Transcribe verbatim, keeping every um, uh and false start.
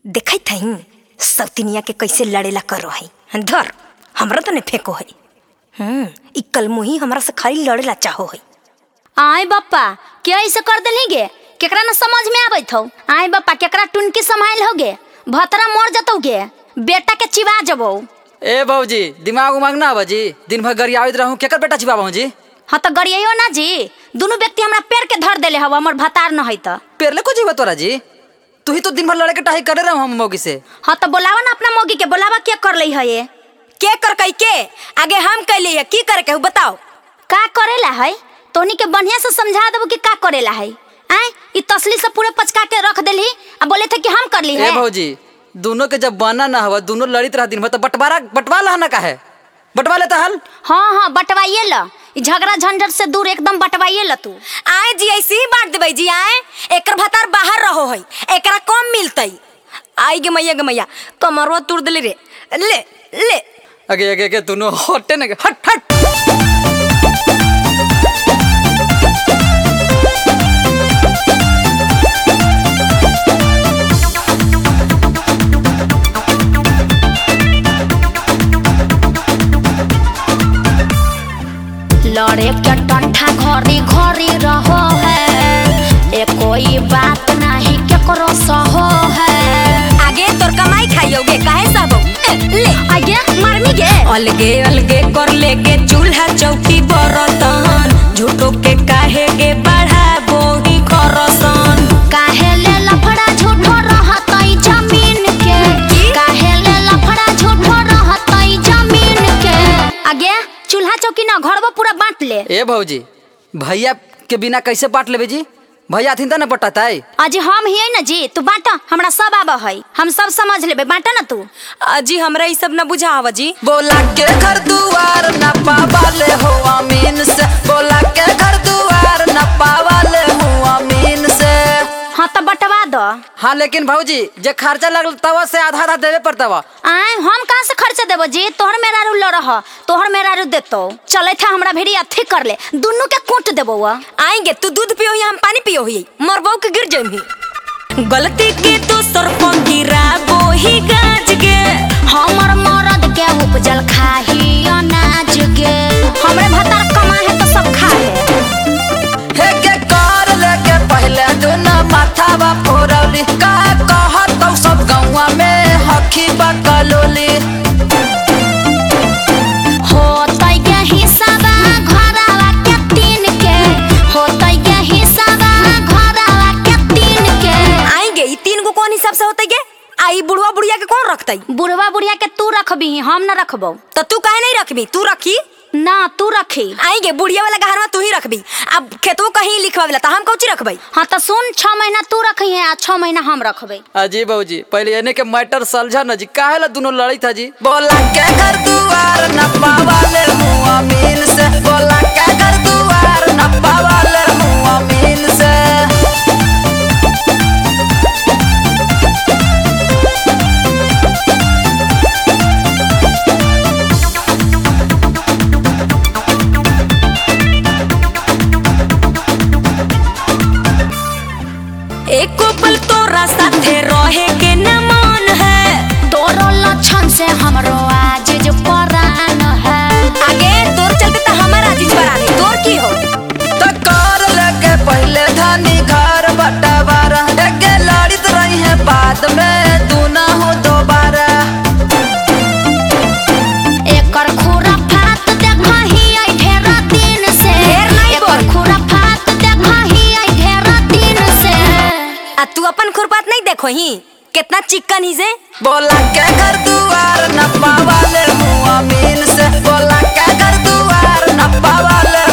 देखै थई सौतिनिया के कैसे लड़ेला करो है। धर हमरा तो नहीं फेंको है। हम्म ई कलमुही हमरा से खाली लड़ेला चाहो है। आय बप्पा क्या ऐसे कर देली गे? केकरा न समझ में आबैत हो? आय बप्पा केकरा टुनकी संभाल हो गे? भतरा मर जतौ गे, बेटा के चिवा जबो। ए भौजी दिमाग उमाग ना बाजी, दिन भर गरियावित रहूं, केकर बेटा चिबाबो जी? हाँ तो गरियो ना जी, दोनों व्यक्ति हमरा पेड़ के धर देले हवा, हमर भतार न है त। पेड़ ले को जीवा तोरा जी? तू ही तो दिन भर लड़े के टाही करे रहूं हम मोगी से। हाँ तो बोलावा ना अपना मोगी के, बोलावा क्या कर लई है? ये के कर कई के आगे हम कैले है की करे के बताओ। का करेला है? तोनी के बढ़िया से समझा देबो कि का करेला है। आय ई तसली से पूरे पचका के रख देली आ बोले थे कि हम कर ली है। ए भौजी दोनों के जब बना ना हुआ, दोनों लड़ित रह दिन भर, तो बंटवारा बंटवा ला ना का है, बंटवा लेता हल। हाँ हाँ बंटवाइए ल, झगड़ा झंझट से दूर एकदम बंटवाइए ल तू। आए जी ऐसे ही बांट देबै जी। आए एकर भतार बाहर रहो है, एकरा कम मिलतै। आई गे मैया गे मैया कमरवा तोड़ देले रे। ले ले अगे अगे अगे दोनों हटे ना, हट हट। लड़े के टंठा घरी घरी रहो है, ए कोई बात नहीं केकरो सहो है। आगे तोर कमाई खाइयोगे काहे सबो। ले आगे मारनी गे अलगे अलगे कर लेगे चूल्हा चौकी बर्तन, झूठो के काहे गे बढ़ाबो ही खरसन। काहे ले लफड़ा झूठो रहतई जमीन के, काहे ले लफड़ा झूठो रहतई जमीन के। आगे चूल्हा चौकी ना घरवा पूरा बांट ले। ए भौजी भैया के बिना कैसे बांट लेबे जी? भैया थिन त न बटाता है। अजी हम ही है ना जी, तू बांटा, हमरा सब आवा है, हम सब समझ लेबे, बांटा ना तू। अजी हमरा ई सब न बुझावा जी। बोला के घर दुआर न पावाले हो अमीन से, बोला के घर दुआर न पावाले हो अमीन से। हाँ तो बटवा दो। हाँ लेकिन भौजी जे खर्चा लगल तवा से आधा आधा देवे पड़ता। आए हम कहाँ से खर्चा देबो जी? तोहर मेरा रू ल रहा, तोहर मेरा रू देतो। चले था हमरा भेड़ी अथी कर ले, दोनों के कूट देबो। आएंगे तू दूध पियो या हम पानी पियो ही, मरबो के गिर जाई। गलती के तो सरपंच गिराबो ही गाज गे, हमर मरद के उपजल खाही अनाज गे। हमरे भतार कमा है तो सब खा है। हे के कर लेके पहले दोना माथावा फोरौली, का कहत तो सब गौवा में हखी बकलोली। होतई के हिसाबा घरवा के तीन के, होतई के हिसाबा घरवा के तीन के। आएंगे ई तीन गो कौन हिसाब से होतै गे? आई बुढ़वा बुढ़िया के कौन रखतै? बुढ़वा बुढ़िया के तू रखबी, हम न रखबो। तो तू काहे नहीं रखबी? तू रखी ना तू रखी। आएंगे बुढ़िया वाला गहरवा तू ही रखबी। अब खेतों कहीं लिखवावेला त हम कौची रखबै? हाँ तो सुन, छह महीना तू रखी है, छह महीना हम रखबे। अजी भौजी पहले एने के मैटर सलझा न जी, काहे ला दोनों लड़ी था जी? बोला के घर दुआर न पावाले हो अमीन से, बोला के घर दुआर न पावाले हो अमीन से। एको पल तोरा साथे रहे के न मन है, तोरो लक्षण से हमरो आज जो परान है। आगे तोर चलते त हमारा जीज बरानी तोर की हो। तो कर लेके पहले धनी घर बटावारा, एके लड़ित रही है बाद में तू ना हो दोबारा। एकर खुराफात देखही आई ढेर दिन से, ढेर नहीं बोल। एकर खुराफात देखही आई ढेर दिन से। आ तू अपन खुरपात नहीं देखो ही कितना चिकन ही से। बोला के घर दुआर न पावाले हो अमीन से, बोला के घर दुआर न पावाले